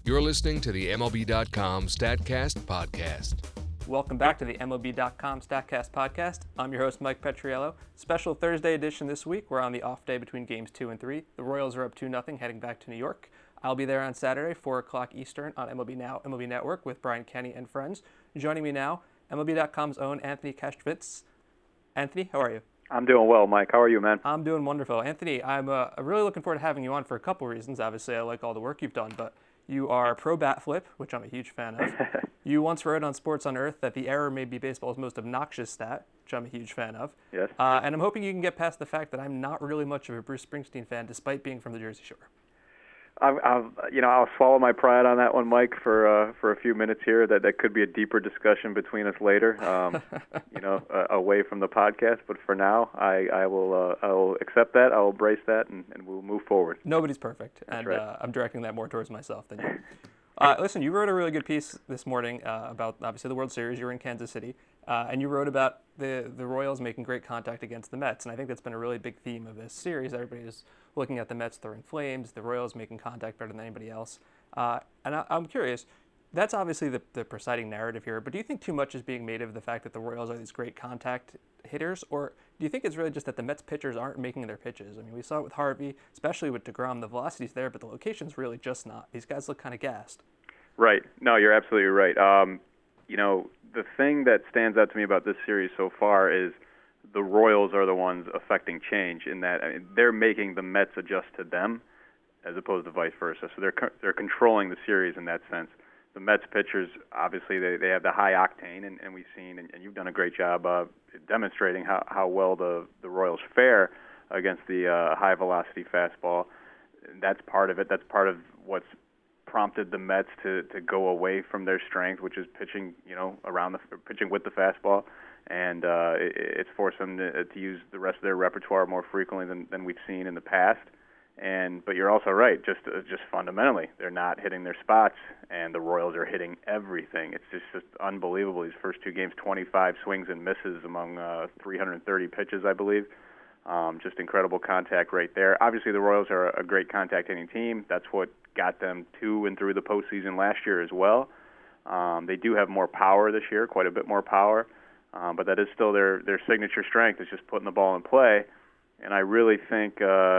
You're listening to the MLB.com StatCast podcast. Welcome back to the MLB.com StatCast podcast. I'm your host, Mike Petriello. Special Thursday edition this week. We're on the off day between games 2 and 3. The Royals are up 2-0, heading back to New York. I'll be there on Saturday, 4 o'clock Eastern on MLB Now, MLB Network with Brian Kenny and friends. Joining me now, MLB.com's own Anthony Castrovince. Anthony, how are you? I'm doing well, Mike. How are you, man? I'm doing wonderful. Anthony, I'm really looking forward to having you on for a couple reasons. Obviously, I like all the work you've done, but you are pro bat flip, which I'm a huge fan of. You once wrote on Sports on Earth that the error may be baseball's most obnoxious stat, which I'm a huge fan of. Yes. And I'm hoping you can get past the fact that I'm not really much of a Bruce Springsteen fan, despite being from the Jersey Shore. I'll swallow my pride on that one, Mike, for a few minutes here. That could be a deeper discussion between us later, away from the podcast. But for now, I will accept that. I will embrace that, and we'll move forward. Nobody's perfect, That's and right. I'm directing that more towards myself than you. Listen, you wrote a really good piece this morning about, obviously, the World Series. You were in Kansas City, and you wrote about the Royals making great contact against the Mets, and I think that's been a really big theme of this series. Everybody is looking at the Mets throwing flames, the Royals making contact better than anybody else. I'm curious, that's obviously the presiding narrative here, but do you think too much is being made of the fact that the Royals are these great contact hitters, or do you think it's really just that the Mets pitchers aren't making their pitches? I mean, we saw it with Harvey, especially with DeGrom. The velocity's there, but the location's really just not. These guys look kind of gassed. Right. No, you're absolutely right. The thing that stands out to me about this series so far is the Royals are the ones affecting change in that they're making the Mets adjust to them as opposed to vice versa. So they're controlling the series in that sense. The Mets pitchers, obviously, they have the high octane, and we've seen, and you've done a great job demonstrating how well the Royals fare against the high-velocity fastball. That's part of it. That's part of what's prompted the Mets to go away from their strength, which is pitching, pitching with the fastball, and it's forced them to use the rest of their repertoire more frequently than we've seen in the past. But you're also right, just fundamentally, they're not hitting their spots, and the Royals are hitting everything. It's just unbelievable. These first two games, 25 swings and misses among 330 pitches, I believe. Just incredible contact right there. Obviously, the Royals are a great contact hitting team. That's what got them to and through the postseason last year as well. They do have more power this year, quite a bit more power, but that is still their signature strength, is just putting the ball in play. And I really think,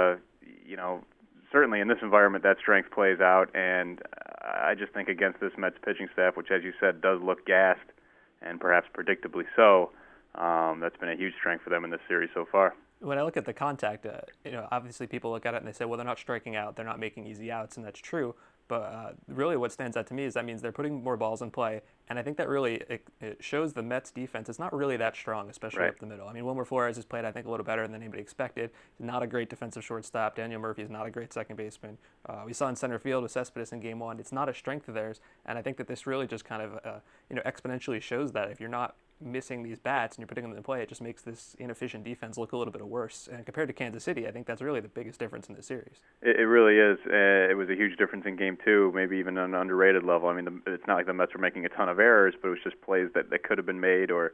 certainly in this environment, that strength plays out. And I just think against this Mets pitching staff, which, as you said, does look gassed, and perhaps predictably so, that's been a huge strength for them in this series so far. When I look at the contact, obviously people look at it and they say, well, they're not striking out, they're not making easy outs, and that's true. But really what stands out to me is that means they're putting more balls in play, and I think that really it shows the Mets defense is not really that strong, especially Right. up the middle. I mean, Wilmer Flores has played, I think, a little better than anybody expected. He's not a great defensive shortstop. Daniel Murphy is not a great second baseman. We saw in center field with Cespedes in Game 1. It's not a strength of theirs, and I think that this really just kind of exponentially shows that if you're not missing these bats and you're putting them in play, it just makes this inefficient defense look a little bit worse. And compared to Kansas City, I think that's really the biggest difference in this series. It really is. It was a huge difference in Game 2, maybe even on an underrated level. I mean, it's not like the Mets were making a ton of errors, but it was just plays that could have been made, or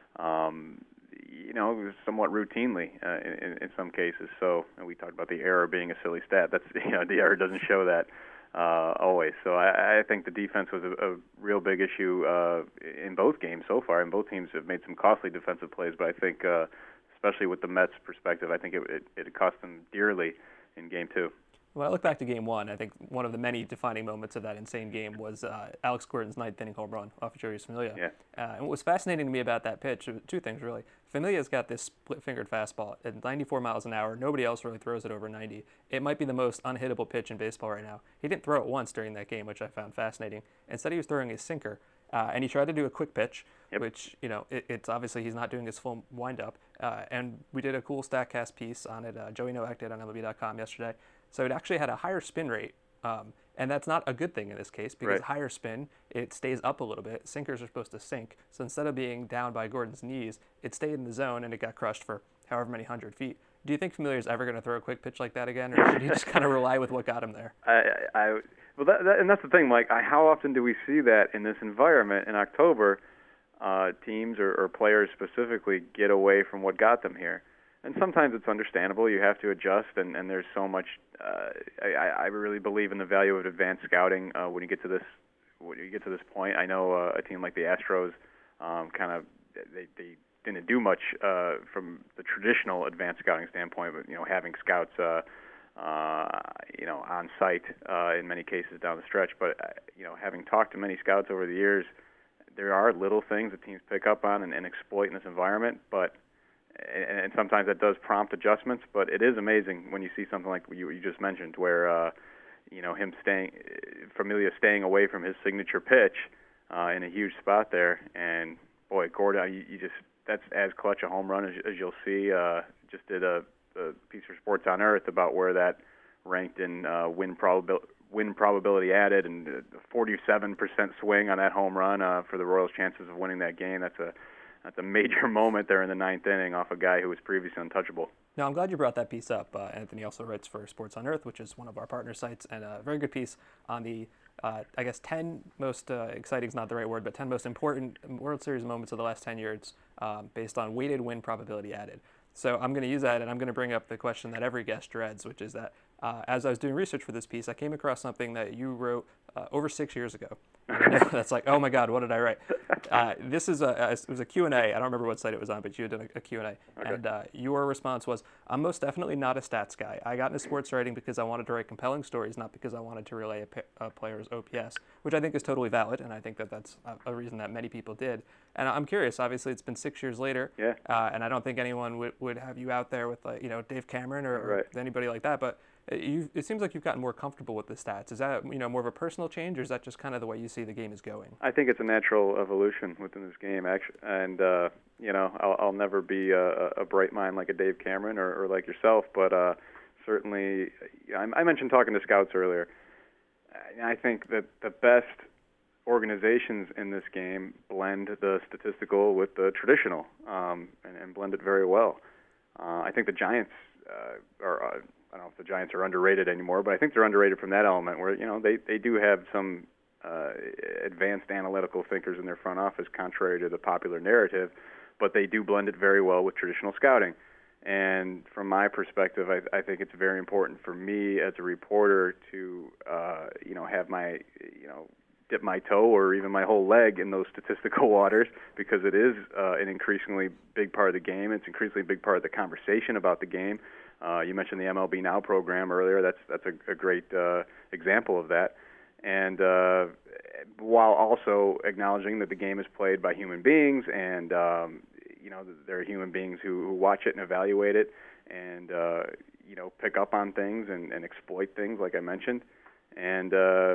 somewhat routinely in some cases. So, and we talked about the error being a silly stat. That's the error doesn't show that always. So I think the defense was a real big issue in both games so far, and both teams have made some costly defensive plays. But I think, especially with the Mets' perspective, I think it cost them dearly in Game 2. When I look back to Game 1, I think one of the many defining moments of that insane game was Alex Gordon's ninth inning home run off of Jeurys Familia. Yeah. And what was fascinating to me about that pitch, two things really. Familia's got this split-fingered fastball at 94 miles an hour. Nobody else really throws it over 90. It might be the most unhittable pitch in baseball right now. He didn't throw it once during that game, which I found fascinating. Instead, he was throwing his sinker, and he tried to do a quick pitch, Yep. which, it's obviously he's not doing his full windup. And we did a cool StatCast piece on it. Joey Nowak did on MLB.com yesterday. So it actually had a higher spin rate, and that's not a good thing in this case because Right. higher spin, it stays up a little bit. Sinkers are supposed to sink. So instead of being down by Gordon's knees, it stayed in the zone and it got crushed for however many 100 feet. Do you think Familiar's ever going to throw a quick pitch like that again, or should he just kind of rely with what got him there? Well, and that's the thing, Mike. How often do we see that in this environment in October? Teams or players specifically get away from what got them here. And sometimes it's understandable. You have to adjust, and there's so much. I really believe in the value of advanced scouting when you get to this point. I know a team like the Astros they didn't do much from the traditional advanced scouting standpoint, but having scouts on site in many cases down the stretch. But having talked to many scouts over the years, there are little things that teams pick up on and exploit in this environment, and sometimes that does prompt adjustments. But it is amazing when you see something like you just mentioned, where Familia staying away from his signature pitch in a huge spot there, and boy, Gordon, that's as clutch a home run as you'll see. Just did a piece for Sports on Earth about where that ranked in win probability added, and a 47% swing on that home run for the Royals' chances of winning that game. That's a major moment there in the ninth inning off a guy who was previously untouchable. No, I'm glad you brought that piece up. Anthony also writes for Sports on Earth, which is one of our partner sites, and a very good piece on the, 10 most exciting is not the right word, but 10 most important World Series moments of the last 10 years based on weighted win probability added. So I'm going to use that, and I'm going to bring up the question that every guest dreads, which is that as I was doing research for this piece, I came across something that you wrote over 6 years ago. And I know that's like, oh my God, what did I write? This is it was a Q&A. I don't remember what site it was on, but you had done a Q&A. Okay. And your response was, I'm most definitely not a stats guy. I got into sports writing because I wanted to write compelling stories, not because I wanted to relay a player's OPS, which I think is totally valid, and I think that that's a reason that many people did. And I'm curious, obviously it's been 6 years later, yeah. And I don't think anyone would have you out there with Dave Cameron or anybody like that, but it seems like you've gotten more comfortable with the stats. Is that more of a personal change, or is that just kind of the way you see the game is going? I think it's a natural evolution within this game, actually, and I'll never be a bright mind like a Dave Cameron or like yourself, but certainly, I mentioned talking to scouts earlier. I think that the best organizations in this game blend the statistical with the traditional, and blend it very well. I think the Giants are. I don't know if the Giants are underrated anymore, but I think they're underrated from that element where, they do have some advanced analytical thinkers in their front office, contrary to the popular narrative, but they do blend it very well with traditional scouting. And from my perspective, I think it's very important for me as a reporter to, have my, dip my toe or even my whole leg in those statistical waters, because it is an increasingly big part of the game. It's increasingly big part of the conversation about the game. You mentioned the MLB Now program earlier. That's a great example of that. And while also acknowledging that the game is played by human beings, and there are human beings who watch it and evaluate it, and pick up on things and exploit things, like I mentioned. And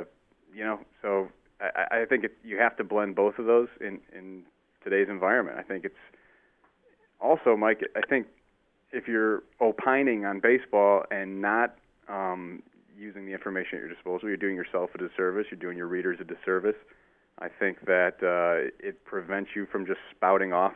so I think you have to blend both of those in today's environment. I think it's also, Mike, I think if you're opining on baseball and not using the information at your disposal, you're doing yourself a disservice, you're doing your readers a disservice. I think that it prevents you from just spouting off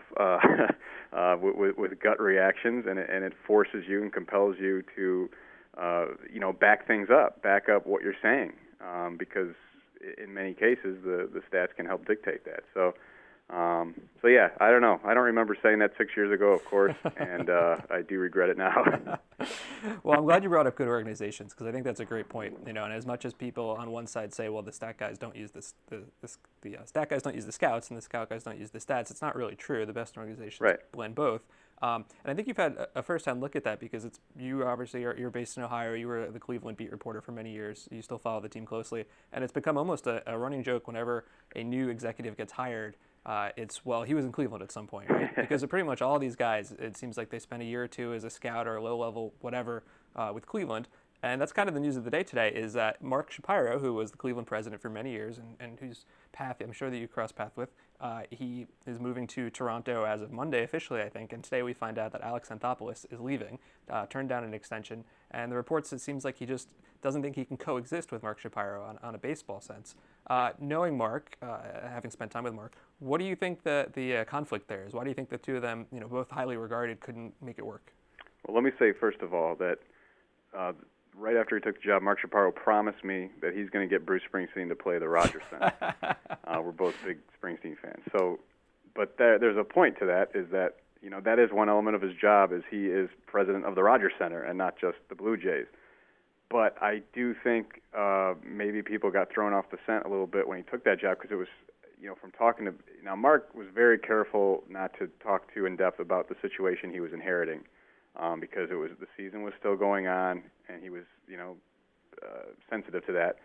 with gut reactions, and it forces you and compels you to back things up, back up what you're saying, because in many cases the stats can help dictate that. So yeah, I don't know. I don't remember saying that 6 years ago, of course, and I do regret it now. Well, I'm glad you brought up good organizations, because I think that's a great point. And as much as people on one side say, well, the stat guys don't use the stat guys don't use the scouts, and the scout guys don't use the stats, it's not really true. The best organizations blend both. And I think you've had a first-hand look at that, because you obviously you're based in Ohio. You were the Cleveland beat reporter for many years. You still follow the team closely, and it's become almost a running joke whenever a new executive gets hired. He was in Cleveland at some point, right? Because pretty much all these guys, it seems like they spent a year or two as a scout or a low-level whatever with Cleveland. And that's kind of the news of the day today, is that Mark Shapiro, who was the Cleveland president for many years and whose path I'm sure that you crossed path with, he is moving to Toronto as of Monday officially, I think. And today we find out that Alex Anthopoulos is leaving, turned down an extension. And the reports, it seems like he just doesn't think he can coexist with Mark Shapiro on a baseball sense. Knowing Mark, having spent time with Mark, what do you think the conflict there is? Why do you think the two of them, both highly regarded, couldn't make it work? Well, let me say first of all that right after he took the job, Mark Shapiro promised me that he's going to get Bruce Springsteen to play the Rogers Center. We're both big Springsteen fans. So, but there's a point to that, is that that is one element of his job, is he is president of the Rogers Center and not just the Blue Jays. But I do think maybe people got thrown off the scent a little bit when he took that job, because it was, from talking to, now Mark was very careful not to talk too in depth about the situation he was inheriting, because the season was still going on, and he was, sensitive to that,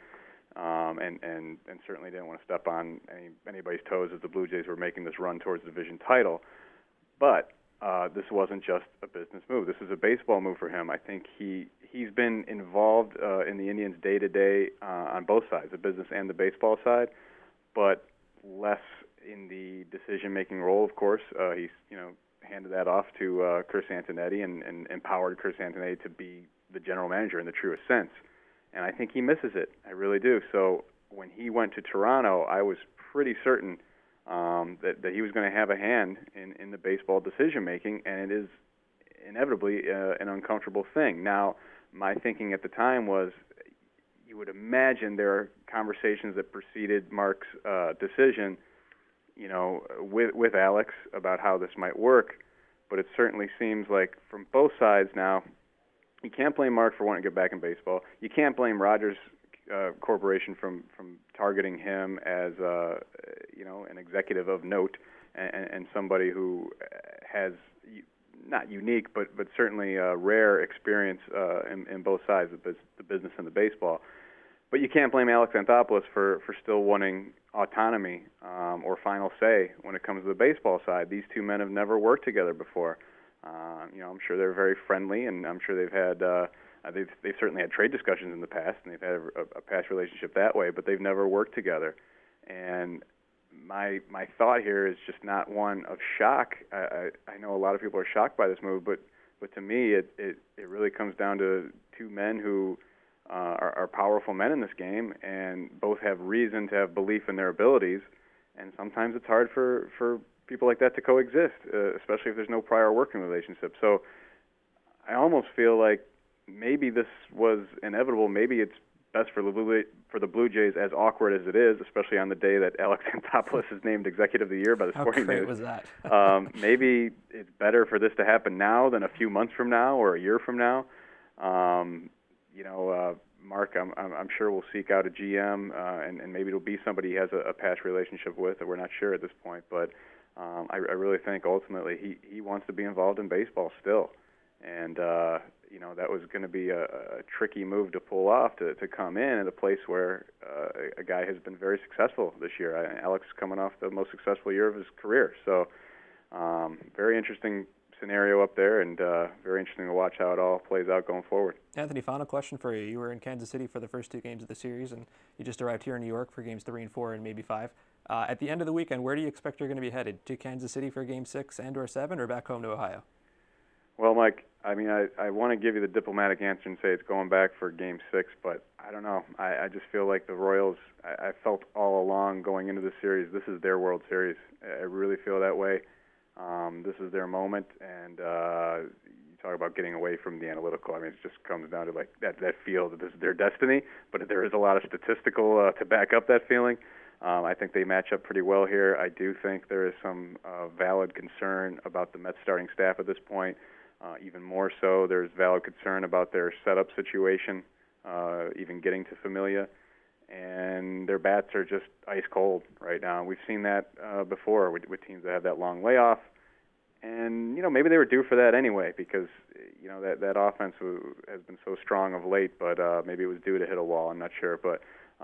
and certainly didn't want to step on anybody's toes as the Blue Jays were making this run towards the division title. But this wasn't just a business move. This is a baseball move for him. I think he's been involved in the Indians day to day on both sides, the business and the baseball side, but less in the decision-making role. Of course, he's handed that off to Chris Antonetti and empowered Chris Antonetti to be the general manager in the truest sense. And I think he misses it. I really do. So when he went to Toronto, I was pretty certain that he was going to have a hand in the baseball decision-making, and it is inevitably an uncomfortable thing. Now, my thinking at the time was, you would imagine there are conversations that preceded Mark's decision, with Alex about how this might work, but it certainly seems like from both sides now, you can't blame Mark for wanting to get back in baseball. You can't blame Rogers Corporation from targeting him as an executive of note and somebody who has not unique but certainly rare experience in both sides of the business and the baseball. But you can't blame Alex Anthopoulos for still wanting autonomy or final say when it comes to the baseball side. These two men have never worked together before. I'm sure they're very friendly, and I'm sure they've had they've certainly had trade discussions in the past, and they've had a past relationship that way, but they've never worked together. And my thought here is just not one of shock. I know a lot of people are shocked by this move, but to me it really comes down to two men who are powerful men in this game, and both have reason to have belief in their abilities. And sometimes it's hard for people like that to coexist, especially if there's no prior working relationship. So I almost feel like maybe this was inevitable. Maybe it's best for the Blue Jays, as awkward as it is, especially on the day that Alex Anthopoulos is named Executive of the Year by the Sporting News. How great was that? Maybe it's better for this to happen now than a few months from now or a year from now. Mark, I'm sure will seek out a GM, and maybe it'll be somebody he has a past relationship with, that we're not sure at this point. But I really think ultimately he wants to be involved in baseball still. And, that was going to be a tricky move to pull off, to come in at a place where a guy has been very successful this year. Alex is coming off the most successful year of his career. So very interesting scenario up there, and very interesting to watch how it all plays out going forward. Anthony, final question for you. You were in Kansas City for the first two games of the series, and you just arrived here in New York for games 3 and 4 and maybe 5. At the end of the weekend, where do you expect you're going to be headed? To Kansas City for game 6 and or 7, or back home to Ohio? Well, Mike, I want to give you the diplomatic answer and say it's going back for game 6, but I don't know. I just feel like the Royals, I felt all along going into the series, this is their World Series. I really feel that way. This is their moment, and you talk about getting away from the analytical. I mean, it just comes down to like that feel that this is their destiny, but there is a lot of statistical to back up that feeling. I think they match up pretty well here. I do think there is some valid concern about the Mets starting staff at this point. Even more so, there's valid concern about their setup situation, even getting to Familia. And their bats are just ice cold right now. We've seen that before with teams that have that long layoff. And, maybe they were due for that anyway, because, that offense has been so strong of late, but maybe it was due to hit a wall. I'm not sure. But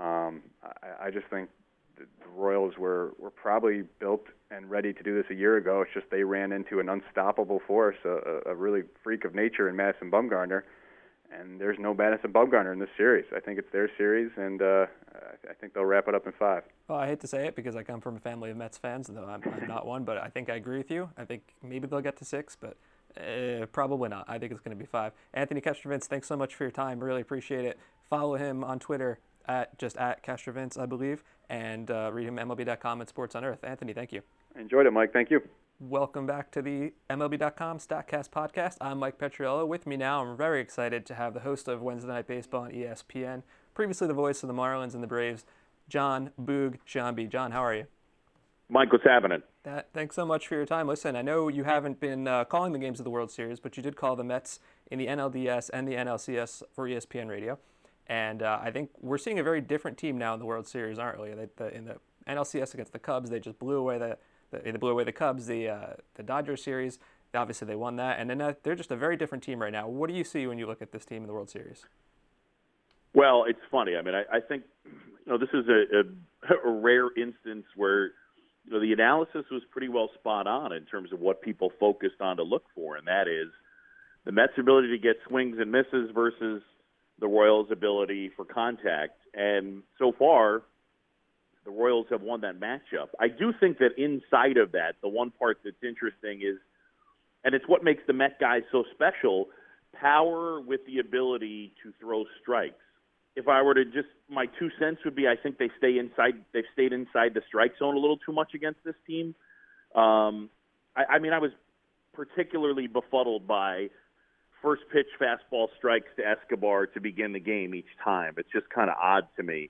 I just think the Royals were probably built and ready to do this a year ago. It's just they ran into an unstoppable force, a really freak of nature in Madison Bumgarner. And there's no Madison Bumgarner in this series. I think it's their series, and I think they'll wrap it up in 5. Well, I hate to say it because I come from a family of Mets fans, though I'm not one, but I think I agree with you. I think maybe they'll get to 6, but probably not. I think it's going to be 5. Anthony Castrovince, thanks so much for your time. Really appreciate it. Follow him on Twitter at Castrovince, I believe, and read him at MLB.com and Sports on Earth. Anthony, thank you. Enjoyed it, Mike. Thank you. Welcome back to the MLB.com StatCast podcast. I'm Mike Petriello. With me now, I'm very excited to have the host of Wednesday Night Baseball on ESPN, previously the voice of the Marlins and the Braves, John Boog Sciambi. John, how are you? Mike, what's happening? Thanks so much for your time. Listen, I know you haven't been calling the games of the World Series, but you did call the Mets in the NLDS and the NLCS for ESPN Radio. And I think we're seeing a very different team now in the World Series, aren't we? In the NLCS against the Cubs, they just blew away the Cubs. The Dodgers series, obviously they won that, and then they're just a very different team right now. What do you see when you look at this team in the World Series? Well, it's funny. I mean, I think this is a rare instance where the analysis was pretty well spot on in terms of what people focused on to look for, and that is the Mets' ability to get swings and misses versus the Royals' ability for contact. And so far, the Royals have won that matchup. I do think that inside of that, the one part that's interesting is, and it's what makes the Met guys so special, power with the ability to throw strikes. If I were to my 2 cents would be, I think they've stayed inside the strike zone a little too much against this team. I was particularly befuddled by first pitch fastball strikes to Escobar to begin the game each time. It's just kind of odd to me.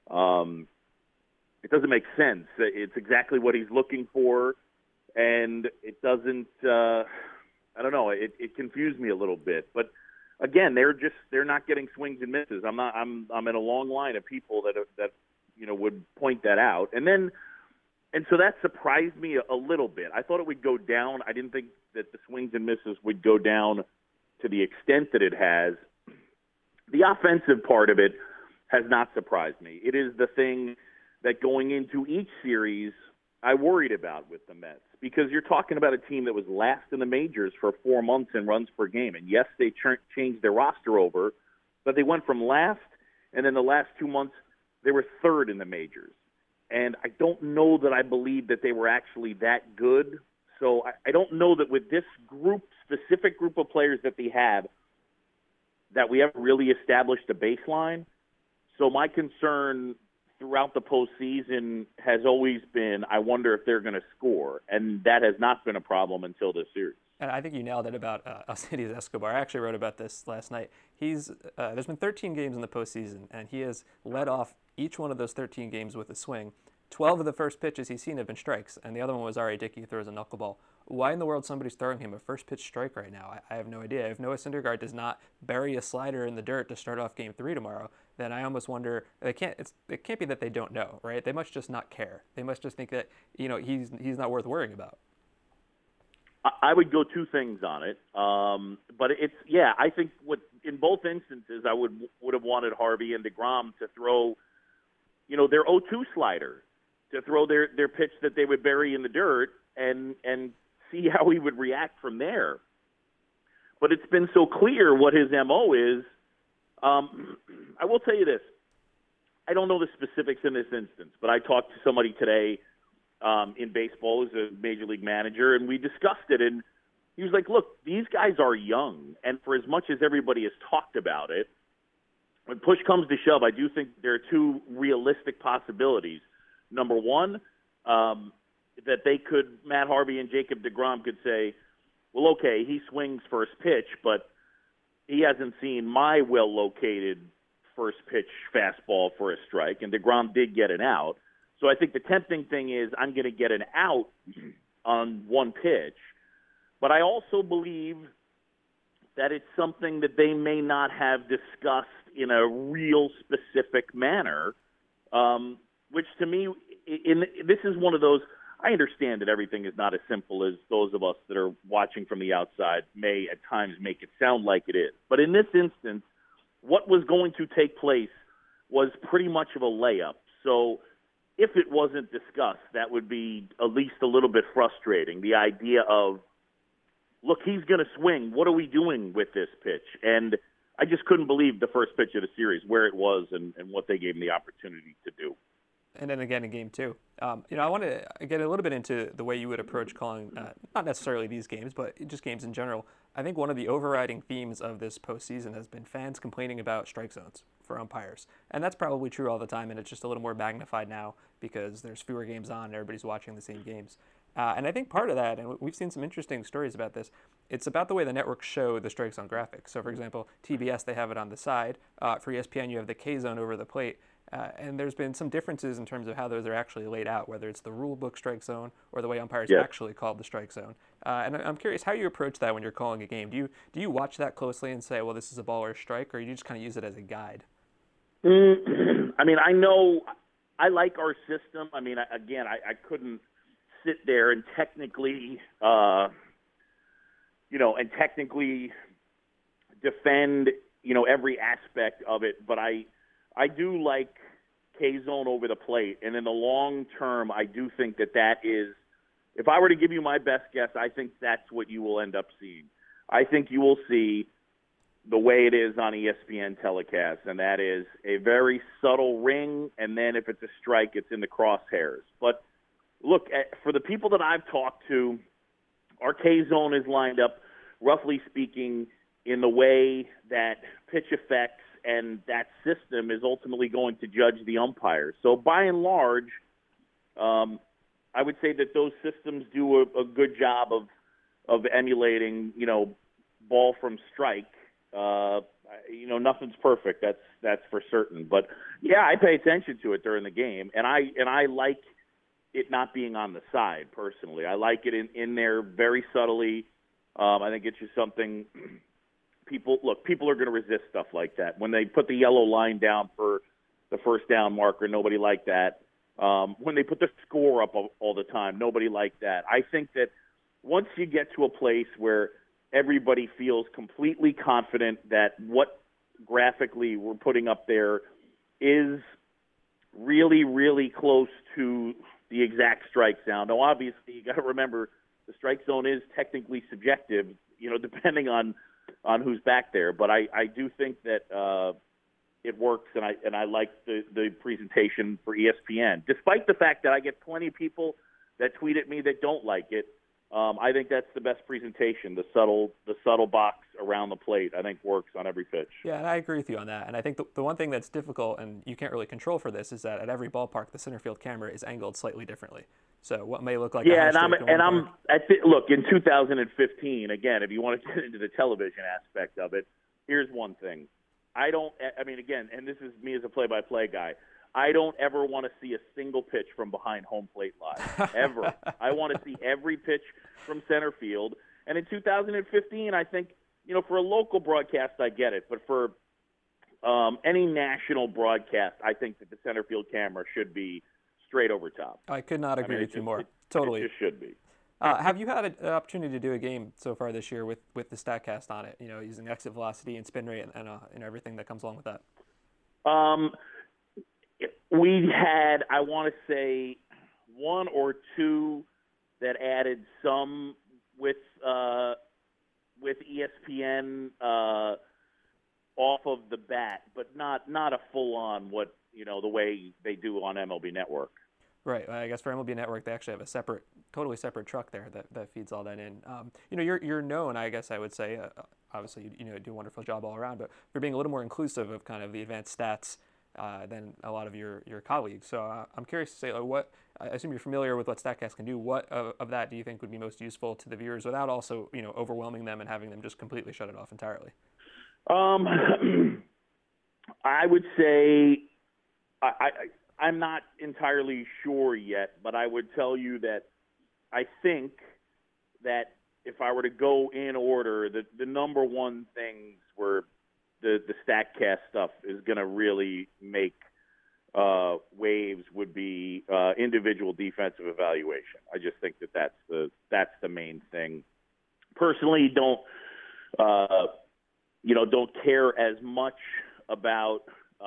It doesn't make sense. It's exactly what he's looking for, and it doesn't. I don't know. It confused me a little bit, but again, they're not getting swings and misses. I'm in a long line of people that would point that out, and so that surprised me a little bit. I thought it would go down. I didn't think that the swings and misses would go down to the extent that it has. The offensive part of it has not surprised me. It is the thing that going into each series I worried about with the Mets, because you're talking about a team that was last in the majors for 4 months in runs per game. And yes, they changed their roster over, but they went from last, and then the last 2 months they were third in the majors. And I don't know that I believe that they were actually that good. So I don't know that with this specific group of players that they have, that we ever really established a baseline. So my concern throughout the postseason has always been, I wonder if they're going to score. And that has not been a problem until this series. And I think you nailed it about Alcides Escobar. I actually wrote about this last night. There's been 13 games in the postseason, and he has led off each one of those 13 games with a swing. 12 of the first pitches he's seen have been strikes, and the other one was R.A. Dickey, who throws a knuckleball. Why in the world somebody's throwing him a first pitch strike right now? I have no idea. If Noah Syndergaard does not bury a slider in the dirt to start off Game 3 tomorrow, then I almost wonder, it can't be that they don't know, right? They must just not care. They must just think that he's not worth worrying about. I would go two things on it, but I think in both instances I would have wanted Harvey and DeGrom to throw, their 0-2 slider, to throw their pitch that they would bury in the dirt and see how he would react from there. But it's been so clear what his MO is. I will tell you this. I don't know the specifics in this instance, but I talked to somebody today in baseball who's a major league manager, and we discussed it. And he was like, look, these guys are young, and for as much as everybody has talked about it, when push comes to shove, I do think there are two realistic possibilities. Number one, that Matt Harvey and Jacob DeGrom could say, well, okay, he swings first pitch, but he hasn't seen my well-located first pitch fastball for a strike, and DeGrom did get an out. So I think the tempting thing is I'm going to get an out on one pitch, but I also believe that it's something that they may not have discussed in a real specific manner, which to me, this is one of those, I understand that everything is not as simple as those of us that are watching from the outside may at times make it sound like it is. But in this instance, what was going to take place was pretty much of a layup. So if it wasn't discussed, that would be at least a little bit frustrating. The idea of, look, he's going to swing. What are we doing with this pitch? And I just couldn't believe the first pitch of the series, where it was and what they gave him the opportunity to do. And then again in Game 2. I want to get a little bit into the way you would approach calling, not necessarily these games, but just games in general. I think one of the overriding themes of this postseason has been fans complaining about strike zones for umpires. And that's probably true all the time, and it's just a little more magnified now because there's fewer games on and everybody's watching the same games. And I think part of that, and we've seen some interesting stories about this, it's about the way the networks show the strike zone graphics. So, for example, TBS, they have it on the side. For ESPN, you have the K zone over the plate. And there's been some differences in terms of how those are actually laid out, whether it's the rule book strike zone or the way umpires Yes. actually call the strike zone. And I'm curious how you approach that when you're calling a game. Do you watch that closely and say, well, this is a ball or a strike, or you just kind of use it as a guide? I mean, I know I like our system. I mean, I couldn't sit there and technically, defend, every aspect of it. But I do like K-zone over the plate. And in the long term, I do think that is, if I were to give you my best guess, I think that's what you will end up seeing. I think you will see the way it is on ESPN telecasts, and that is a very subtle ring, and then if it's a strike, it's in the crosshairs. But look, for the people that I've talked to, our K-zone is lined up, roughly speaking, in the way that pitch effects and that system is ultimately going to judge the umpires. So by and large, I would say that those systems do a good job of emulating, ball from strike. Nothing's perfect. That's for certain. But yeah, I pay attention to it during the game, and I like it not being on the side personally. I like it in there very subtly. I think it's just something people are going to resist stuff like that. When they put the yellow line down for the first down marker, nobody liked that. When they put the score up all the time, nobody liked that. I think that once you get to a place where everybody feels completely confident that what graphically we're putting up there is really, really close to the exact strike zone. Now, obviously, you got to remember the strike zone is technically subjective, depending on who's back there. But I do think that it works, and I like the presentation for ESPN, despite the fact that I get plenty of people that tweet at me that don't like it. I think that's the best presentation. The subtle box around the plate, I think, works on every pitch. Yeah, and I agree with you on that. And I think the one thing that's difficult, and you can't really control for this, is that at every ballpark, the center field camera is angled slightly differently. So what may look like look, in 2015, again, if you want to get into the television aspect of it, here's one thing. And this is me as a play-by-play guy, I don't ever want to see a single pitch from behind home plate live, ever. I want to see every pitch from center field. And in 2015, I think, for a local broadcast, I get it. But for any national broadcast, I think that the center field camera should be straight over top. I could not agree with you more. Totally. It just should be. Have you had an opportunity to do a game so far this year with the StatCast on it, using exit velocity and spin rate and everything that comes along with that? We had, I want to say, one or two that added some with ESPN off of the bat, but not a full-on the way they do on MLB Network. Right. I guess for MLB Network, they actually have a totally separate truck there that feeds all that in. You're known, I guess I would say, obviously you do a wonderful job all around, but for being a little more inclusive of kind of the advanced stats than a lot of your colleagues. So I'm curious to say, I assume you're familiar with what StatCast can do. What of that do you think would be most useful to the viewers without also, overwhelming them and having them just completely shut it off entirely? I would say I'm not entirely sure yet, but I would tell you that I think that if I were to go in order, the number one things were the StatCast stuff is going to really make waves would be individual defensive evaluation. I just think that's the main thing. Personally, don't care as much about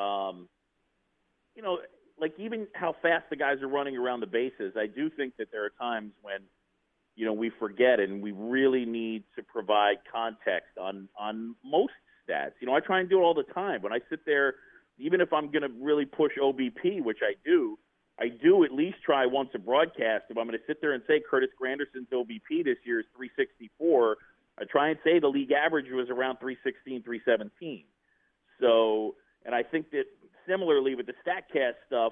like even how fast the guys are running around the bases. I do think that there are times when we forget, and we really need to provide context on most stats. I try and do it all the time. When I sit there, even if I'm going to really push OBP, which I do at least try once a broadcast. If I'm going to sit there and say Curtis Granderson's OBP this year is 364, I try and say the league average was around 316, 317. So, and I think that similarly with the StatCast stuff,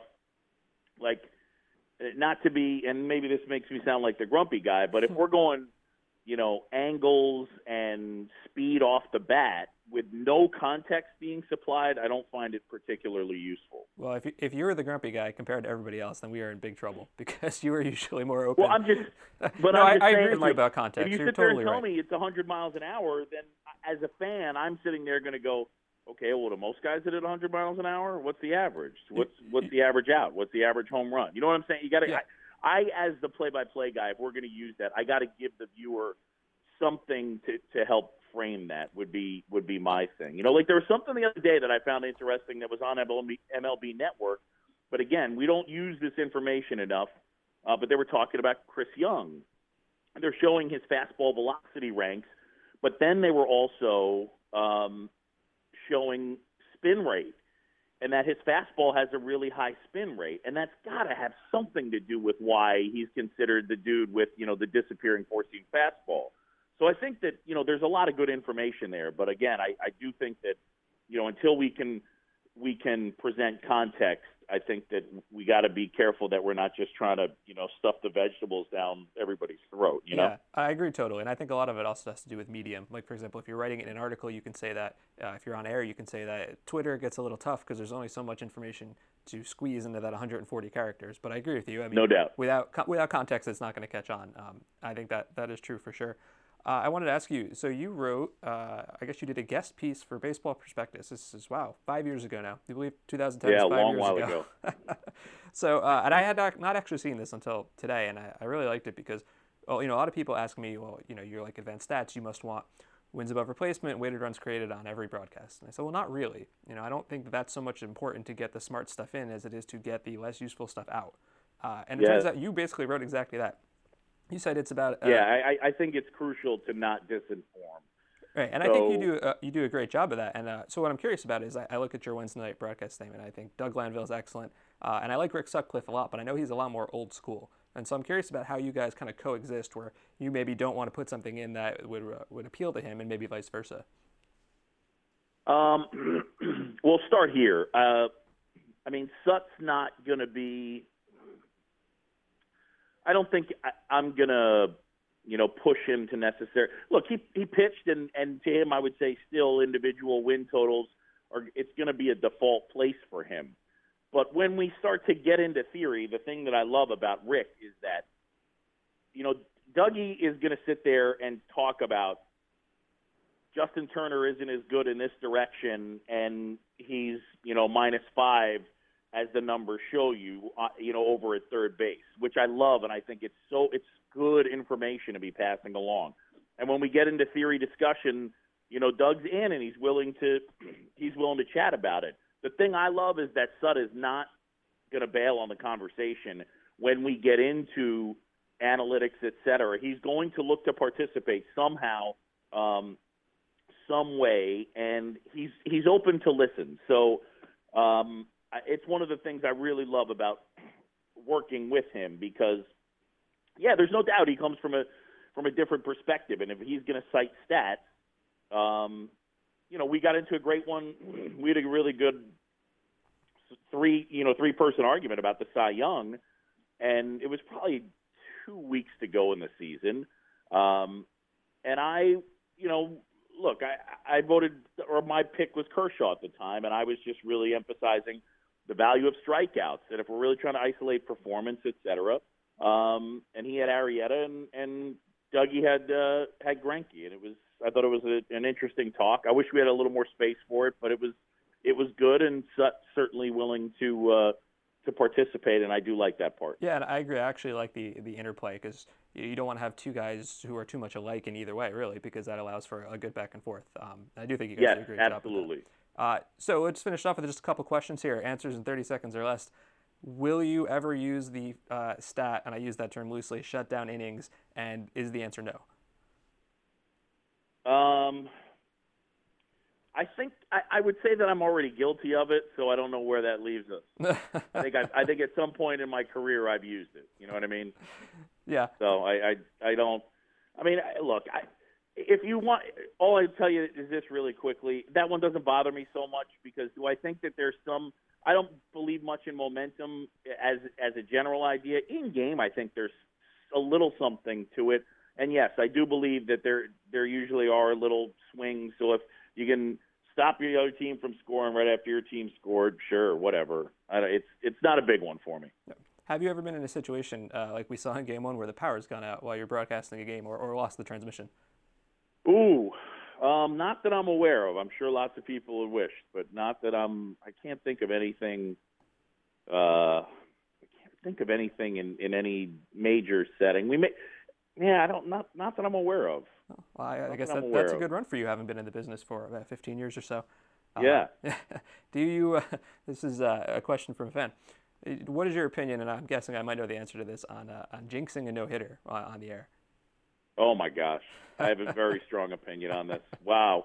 like, not to be, and maybe this makes me sound like the grumpy guy, but if we're going, angles and speed off the bat with no context being supplied, I don't find it particularly useful. Well, if you were the grumpy guy compared to everybody else, then we are in big trouble because you are usually more open. Well, I'm just no, saying, I agree with you about context. If you You're sit there totally and tell right. me it's 100 miles an hour, then as a fan, I'm sitting there going to go, okay, well, do most guys hit it 100 miles an hour? What's the average? What's the average out? What's the average home run? You know what I'm saying? You got to. Yeah. I, as the play-by-play guy, if we're going to use that, I got to give the viewer something to help frame that. Would be my thing. Like there was something the other day that I found interesting that was on MLB Network, but again, we don't use this information enough. But they were talking about Chris Young. They're showing his fastball velocity ranks, but then they were also showing spin rate, and that his fastball has a really high spin rate, and that's got to have something to do with why he's considered the dude with, the disappearing four-seam fastball. So I think that, there's a lot of good information there, but again, I do think that, until we can present context, I think that we got to be careful that we're not just trying to, stuff the vegetables down everybody's throat, Yeah, I agree totally. And I think a lot of it also has to do with medium. Like, for example, if you're writing in an article, you can say that. If you're on air, you can say that. Twitter gets a little tough because there's only so much information to squeeze into that 140 characters. But I agree with you. I mean, no doubt. Without context, it's not going to catch on. I think that is true for sure. I wanted to ask you, so you wrote, I guess you did a guest piece for Baseball Prospectus. This is, 5 years ago now. You believe 2010 is 5 years ago? Yeah, a long while ago. So, and I had not actually seen this until today, and I really liked it because, well, a lot of people ask me, well, you're like advanced stats, you must want wins above replacement, weighted runs created on every broadcast. And I said, well, not really. I don't think that's so much important to get the smart stuff in as it is to get the less useful stuff out. And it turns out you basically wrote exactly that. You said it's about I think it's crucial to not disinform. Right, and I think you do a great job of that. And so what I'm curious about is I look at your Wednesday night broadcast statement. I think Doug Glanville is excellent, and I like Rick Sutcliffe a lot, but I know he's a lot more old school. And so I'm curious about how you guys kind of coexist, where you maybe don't want to put something in that would appeal to him, and maybe vice versa. We'll start here. Sut's not going to be. I don't think I'm going to, push him to necessarily. Look, he pitched, and to him, I would say still individual win totals it's going to be a default place for him. But when we start to get into theory, the thing that I love about Rick is that, Dougie is going to sit there and talk about Justin Turner isn't as good in this direction, and he's, -5 as the numbers show you, over at third base, which I love, and I think it's good information to be passing along. And when we get into theory discussion, Doug's in and he's willing to chat about it. The thing I love is that Sut is not going to bail on the conversation when we get into analytics, et cetera. He's going to look to participate somehow, some way, and he's open to listen. So, it's one of the things I really love about working with him because, there's no doubt he comes from a different perspective, and if he's going to cite stats, we got into a great one. We had a really good three-person argument about the Cy Young, and it was probably 2 weeks to go in the season, and I voted, or my pick was Kershaw at the time, and I was just really emphasizing the value of strikeouts, and if we're really trying to isolate performance, et cetera. And he had Arrieta, and Dougie had Greinke, and I thought it was an interesting talk. I wish we had a little more space for it, but it was good, and certainly willing to participate, and I do like that part. Yeah, and I agree. I actually like the interplay because you don't want to have two guys who are too much alike in either way, really, because that allows for a good back and forth. I do think you guys do a great job. Yes, absolutely. So let's finish off with just a couple questions here. Answers in 30 seconds or less. Will you ever use the stat, and I use that term loosely, shutdown innings, and is the answer no? I think I would say that I'm already guilty of it, so I don't know where that leaves us. I think at some point in my career I've used it. You know what I mean? Yeah. So I don't. I mean, look, if you want, all I tell you is this really quickly. That one doesn't bother me so much because do I think that there's some? I don't believe much in momentum as a general idea. In game, I think there's a little something to it. And yes, I do believe that there usually are little swings. So if you can stop your other team from scoring right after your team scored, sure, whatever. It's not a big one for me. Have you ever been in a situation like we saw in Game 1 where the power's gone out while you're broadcasting a game or lost the transmission? Ooh, not that I'm aware of. I'm sure lots of people have wished, but not that I can't think of anything. I can't think of anything in any major setting. Not that I'm aware of. Well, I guess that's a good run for you. Having been in the business for about 15 years or so. Yeah. Do you? This is a question from a fan. What is your opinion? And I'm guessing I might know the answer to this on jinxing a no-hitter on the air. Oh my gosh, I have a very strong opinion on this. Wow.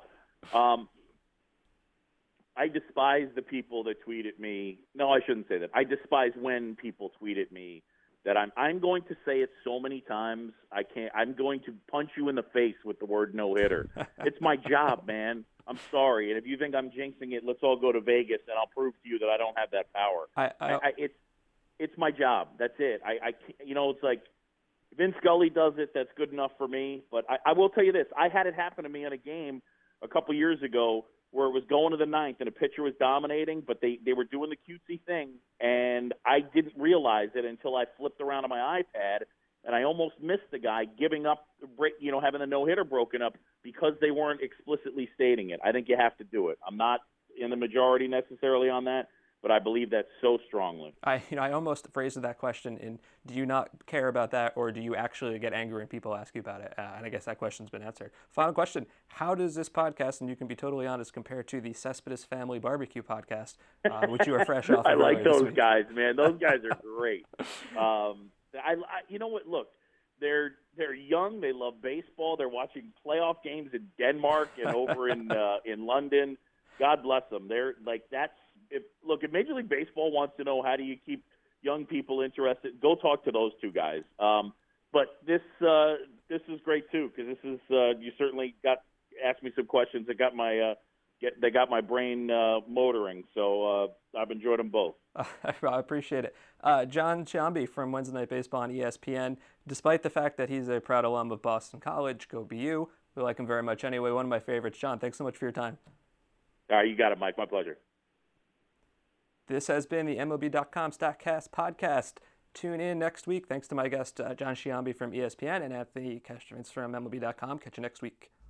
I despise the people that tweet at me. No, I shouldn't say that. I despise when people tweet at me that I'm going to say it so many times I can't. I'm going to punch you in the face with the word no-hitter. It's my job, man. I'm sorry. And if you think I'm jinxing it, let's all go to Vegas and I'll prove to you that I don't have that power. It's my job. That's it. It's like Vin Scully does it. That's good enough for me. But I will tell you this. I had it happen to me in a game a couple years ago where it was going to the ninth and a pitcher was dominating, but they were doing the cutesy thing, and I didn't realize it until I flipped around on my iPad, and I almost missed the guy giving up, having the no-hitter broken up because they weren't explicitly stating it. I think you have to do it. I'm not in the majority necessarily on that, but I believe that so strongly. I almost phrased that question in, do you not care about that, or do you actually get angry when people ask you about it? And I guess that question's been answered. Final question, how does this podcast, and you can be totally honest, compare to the Cespedes Family Barbecue podcast, which you are fresh off of? I like those guys, man. Those guys are great. You know what? Look, they're young. They love baseball. They're watching playoff games in Denmark and over in London. God bless them. They're like, if Major League Baseball wants to know how do you keep young people interested, go talk to those two guys. But this is great too, because this is you certainly asked me some questions that got my brain motoring. So I've enjoyed them both. I appreciate it. Jon Sciambi from Wednesday Night Baseball on ESPN. Despite the fact that he's a proud alum of Boston College, go BU. We like him very much anyway. One of my favorites. Jon, thanks so much for your time. All right, you got it, Mike. My pleasure. This has been the MLB.com StatCast podcast. Tune in next week. Thanks to my guest, Jon Sciambi from ESPN, and Anthony Castrovince from MLB.com. Catch you next week.